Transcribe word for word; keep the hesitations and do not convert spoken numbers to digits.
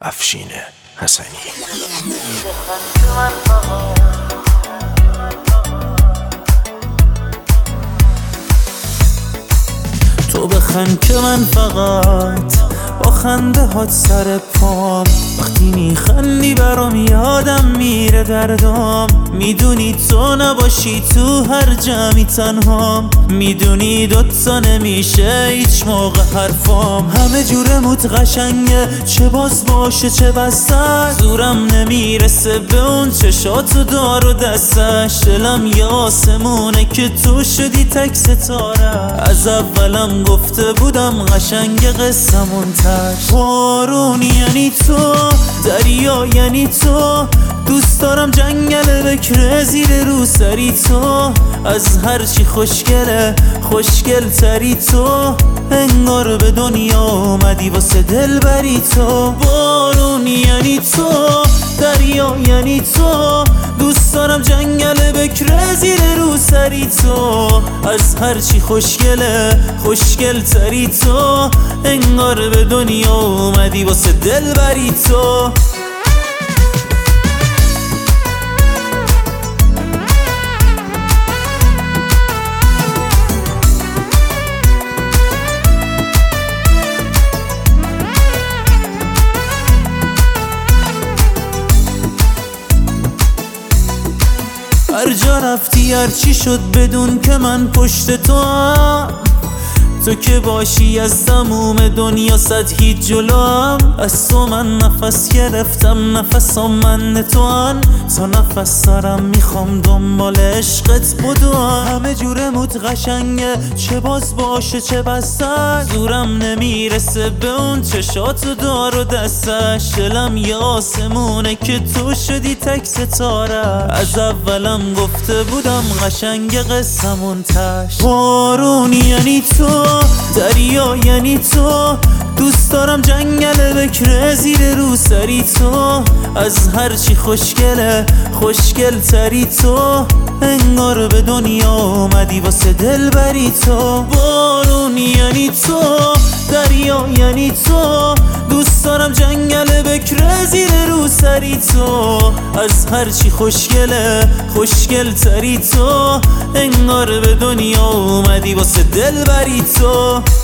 افشین حسنی. تو بخند که من فقط با خنده هات سر پام، وقتی میخندی برام یادم میره دردام. میدونی تو نباشی تو هر جمعی تنهام، میدونی دوتا نمیشه هیچ موقع حرفام. همه جورموت قشنگه، چه باز باشه چه بسته، زورم نمیرسه به اون چشاتو دار و دستش. دلم یه آسمونه که تو شدی تک ستاره، از اولم گفته بودم قشنگ قصمون تش. بارون یعنی تو، دریا یعنی تو، دوست دارم جنگل بکره زیر رو سری تو. از هرچی خوشگله خوشگل تری تو، انگار به دنیا اومدی واسه دل بری تو. بارون یعنی تو، دریا یعنی تو، دوست دارم جنگل بکره زیر رو سری تو. از هرچی خوشگله خوشگل تری تو، انگار به دنیا اومدی واسه دل بری تو. هر جا رفتی هر چی شد بدون که من پشت تو هم، تو که باشی از تموم دنیا صد هیچ جلوم. از تو من نفس گرفتم، نفسام من تو ان، تا نفس دارم میخوام دنبال عشقت بدوم. همه جورموت قشنگه، چه باز باشه چه بسته، زورم نمیرسه به اون چشاتو دار و دستش. دلم یه آسمونه که تو شدی تک ستاره، از اولم گفته بودم قشنگ قصمون تش. بارون یعنی تو، دریا یعنی تو، دوست دارم جنگل بکره زیر رو سری تو. از هرچی خوشگله خوشگل تری تو، انگار به دنیا اومدی واسه دل بری تو. بارون یعنی تو، دریا یعنی تو، دوست دارم جنگل بکره زیر رو سری تو. از هرچی خوشگله خوشگل تری تو، انگار به دنیا اومدی واسه دل بری تو.